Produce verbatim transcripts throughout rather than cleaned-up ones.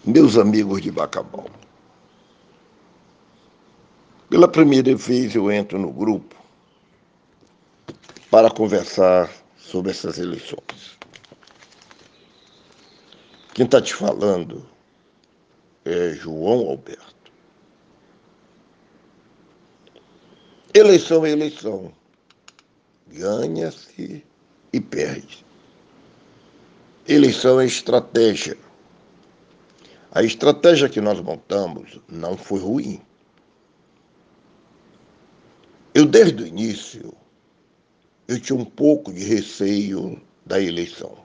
Meus amigos de Bacabal, pela primeira vez eu entro no grupo para conversar sobre essas eleições. Quem está te falando é João Alberto. Eleição é eleição. Ganha-se e perde. Eleição é estratégia. A estratégia que nós montamos não foi ruim. Eu, desde o início, eu tinha um pouco de receio da eleição.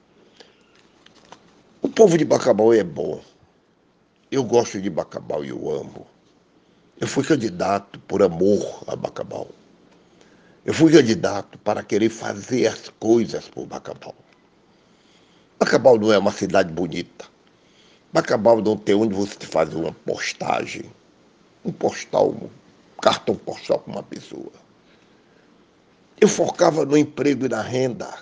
O povo de Bacabal é bom. Eu gosto de Bacabal e eu amo. Eu fui candidato por amor a Bacabal. Eu fui candidato para querer fazer as coisas por Bacabal. Bacabal não é uma cidade bonita. Bacabal não tem onde você fazer uma postagem, um postal, um cartão postal para uma pessoa. Eu focava no emprego e na renda.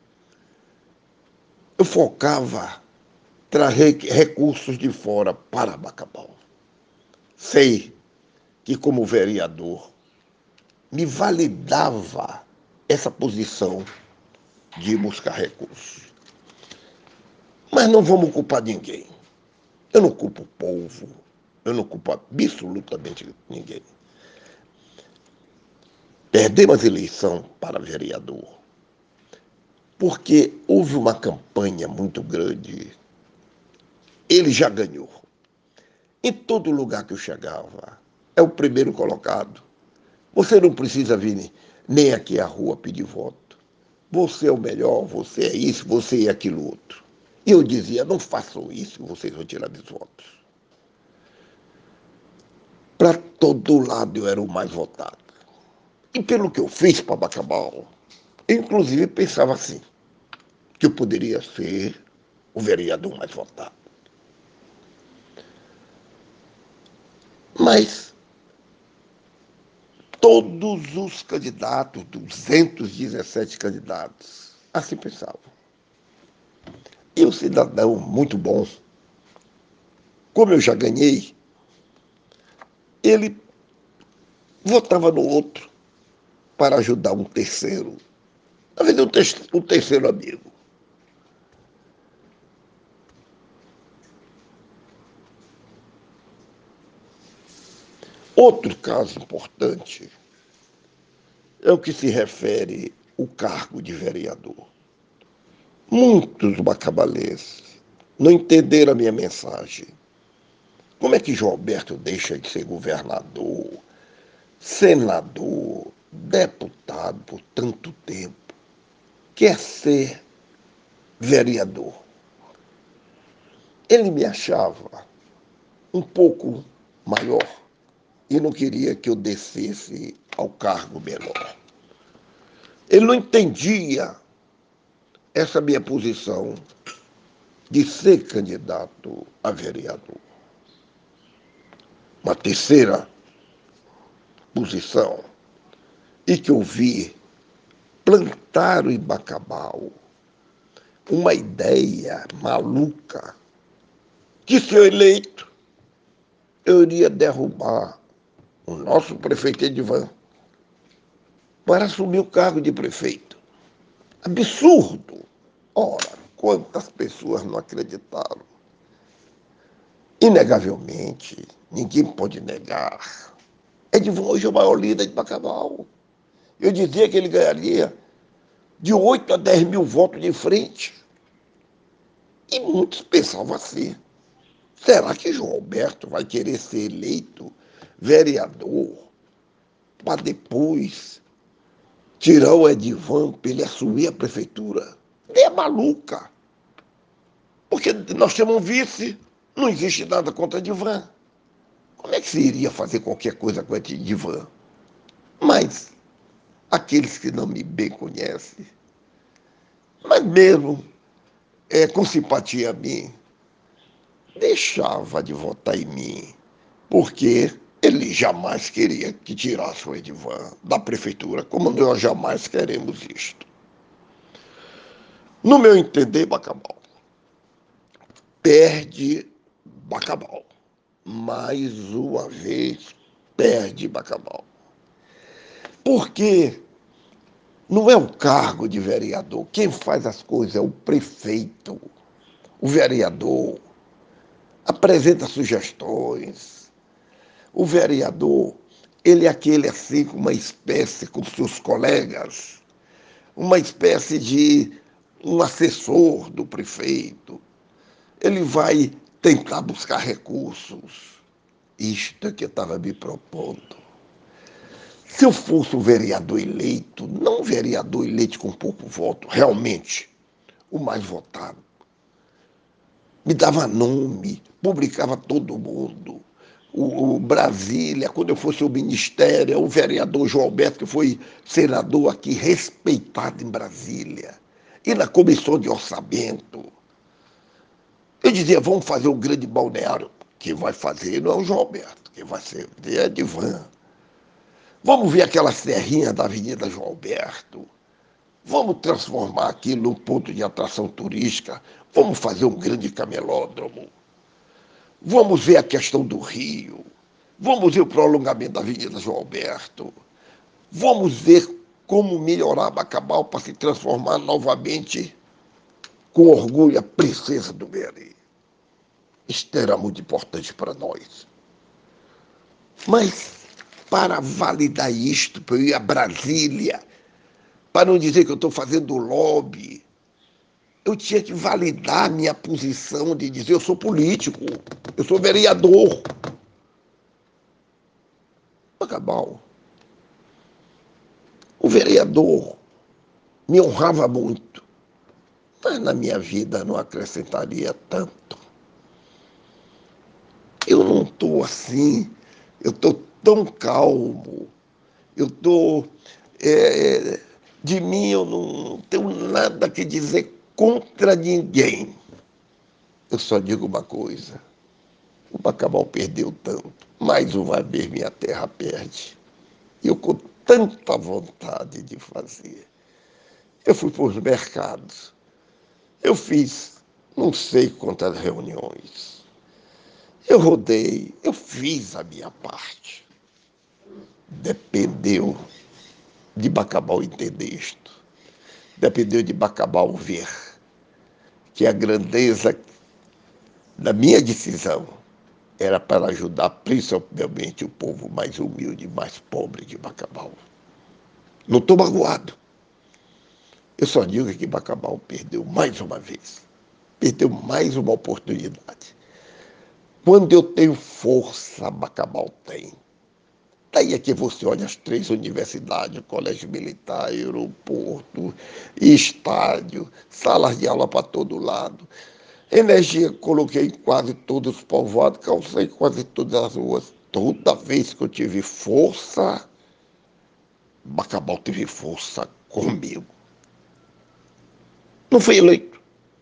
Eu focava em trazer recursos de fora para Bacabal. Sei que, como vereador, me validava essa posição de buscar recursos. Mas não vamos culpar ninguém. Eu não culpo o povo, eu não culpo absolutamente ninguém. Perdemos a eleição para vereador porque houve uma campanha muito grande. Ele já ganhou. Em todo lugar que eu chegava, é o primeiro colocado. Você não precisa vir nem aqui à rua pedir voto. Você é o melhor, você é isso, você é aquilo outro. E eu dizia, não façam isso, vocês vão tirar meus votos. Para todo lado eu era o mais votado. E pelo que eu fiz para Bacabal, eu inclusive pensava assim, que eu poderia ser o vereador mais votado. Mas todos os candidatos, duzentos e dezessete candidatos, assim pensavam. E o cidadão muito bom, como eu já ganhei, ele votava no outro para ajudar um terceiro. Na verdade, um terceiro amigo. Outro caso importante é o que se refere ao cargo de vereador. Muitos bacabalenses não entenderam a minha mensagem. Como é que João Alberto deixa de ser governador, senador, deputado por tanto tempo? Quer ser vereador? Ele me achava um pouco maior e não queria que eu descesse ao cargo menor. Ele não entendia essa minha posição de ser candidato a vereador. Uma terceira posição, e que eu vi plantaram em Bacabal uma ideia maluca que, se eu eleito, eu iria derrubar o nosso prefeito Edivan para assumir o cargo de prefeito. Absurdo! Ora, quantas pessoas não acreditaram? Inegavelmente, ninguém pode negar. Edivan hoje é o maior líder de Bacabal. Eu dizia que ele ganharia de oito a dez mil votos de frente. E muitos pensavam assim. Será que João Alberto vai querer ser eleito vereador para depois tirar o Edivan para ele assumir a prefeitura? É maluca. Porque nós temos um vice, não existe nada contra Edivan. Como é que se iria fazer qualquer coisa com Edivan? Mas aqueles que não me bem conhecem, mas mesmo é, com simpatia a mim, deixava de votar em mim, porque ele jamais queria que tirasse o Edivan da prefeitura, como nós jamais queremos isto. No meu entender, Bacabal, perde Bacabal. Mais uma vez, perde Bacabal. Porque não é o cargo de vereador. Quem faz as coisas é o prefeito. O vereador apresenta sugestões. O vereador, ele é aquele assim, com uma espécie com seus colegas, uma espécie de um assessor do prefeito. Ele vai tentar buscar recursos. Isto é que eu estava me propondo. Se eu fosse um vereador eleito, não um vereador eleito com pouco voto, realmente o mais votado, me dava nome, publicava todo mundo. O, o Brasília, quando eu fosse o ministério, o vereador João Alberto, que foi senador aqui, respeitado em Brasília, e na comissão de orçamento. Eu dizia, vamos fazer um grande balneário. Quem vai fazer não é o João Alberto, quem vai ser é Edivan. Vamos ver aquela serrinha da Avenida João Alberto. Vamos transformar aquilo num ponto de atração turística. Vamos fazer um grande camelódromo. Vamos ver a questão do rio. Vamos ver o prolongamento da Avenida João Alberto. Vamos ver como melhorar Bacabal para se transformar novamente, com orgulho, a princesa do Meri. Isto era muito importante para nós. Mas, para validar isto, para eu ir a Brasília, para não dizer que eu estou fazendo lobby, eu tinha que validar a minha posição de dizer eu sou político, eu sou vereador. Bacabal. O vereador me honrava muito, mas na minha vida não acrescentaria tanto. Eu não estou assim, eu estou tão calmo, eu estou... É, de mim eu não tenho nada que dizer contra ninguém. Eu só digo uma coisa, o Bacabal perdeu tanto, mais uma vez minha terra perde. E eu com tanta vontade de fazer. Eu fui para os mercados, eu fiz não sei quantas reuniões, eu rodei, eu fiz a minha parte. Dependeu de Bacabal entender isto. Dependeu de Bacabal ver que a grandeza da minha decisão era para ajudar principalmente o povo mais humilde, mais pobre de Bacabal. Não estou magoado. Eu só digo que Bacabal perdeu mais uma vez. Perdeu mais uma oportunidade. Quando eu tenho força, Bacabal tem. Daí é que você olha as três universidades, colégio militar, aeroporto, estádio, salas de aula para todo lado. Energia coloquei em quase todos os povoados, calcei quase todas as ruas. Toda vez que eu tive força, Bacabal teve força comigo. Não fui eleito.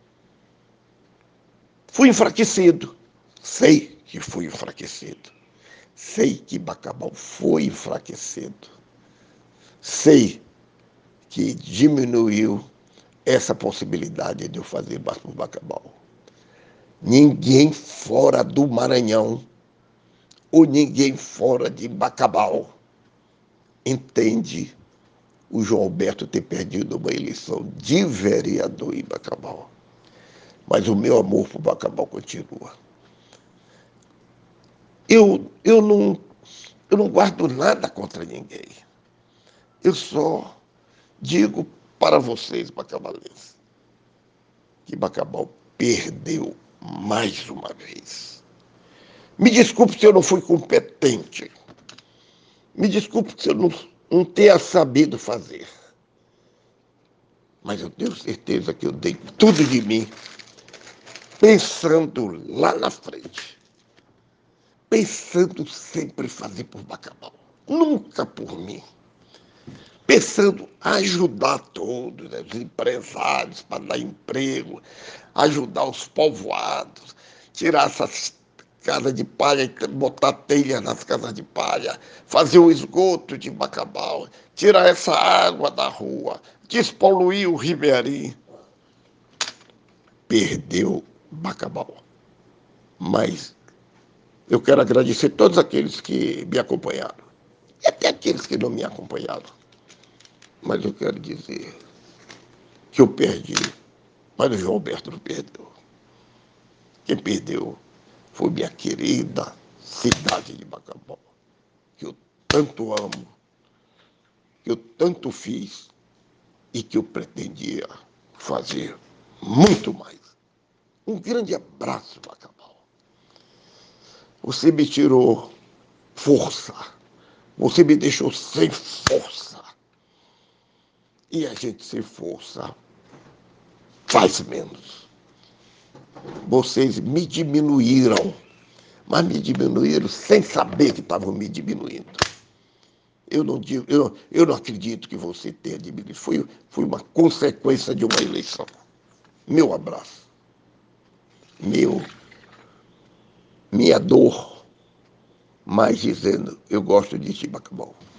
Fui enfraquecido. Sei que fui enfraquecido. Sei que Bacabal foi enfraquecido. Sei que diminuiu essa possibilidade de eu fazer mais por Bacabal. Ninguém fora do Maranhão ou ninguém fora de Bacabal entende o João Alberto ter perdido uma eleição de vereador em Bacabal. Mas o meu amor por Bacabal continua. Eu, eu, não, eu não guardo nada contra ninguém. Eu só digo para vocês, bacabalenses, que Bacabal perdeu mais uma vez. Me desculpe se eu não fui competente. Me desculpe se eu não, não tenha sabido fazer. Mas eu tenho certeza que eu dei tudo de mim, pensando lá na frente. Pensando sempre em fazer por Bacabal. Nunca por mim. Pensando em ajudar todos, né, os empresários para dar emprego, ajudar os povoados, tirar essas casas de palha, botar telha nas casas de palha, fazer o esgoto de Bacabal, tirar essa água da rua, despoluir o Ribeirinho. Perdeu Bacabal. Mas eu quero agradecer a todos aqueles que me acompanharam. E até aqueles que não me acompanharam. Mas eu quero dizer que eu perdi, mas o João Alberto não perdeu. Quem perdeu foi minha querida cidade de Bacabal, que eu tanto amo, que eu tanto fiz e que eu pretendia fazer muito mais. Um grande abraço, Bacabal. Você me tirou força, você me deixou sem força. E a gente sem força faz menos. Vocês me diminuíram, mas me diminuíram sem saber que estavam me diminuindo. Eu não, digo, eu, eu não acredito que você tenha diminuído. Foi, foi uma consequência de uma eleição. Meu abraço. Meu, minha dor, mas dizendo, eu gosto de Bacabal.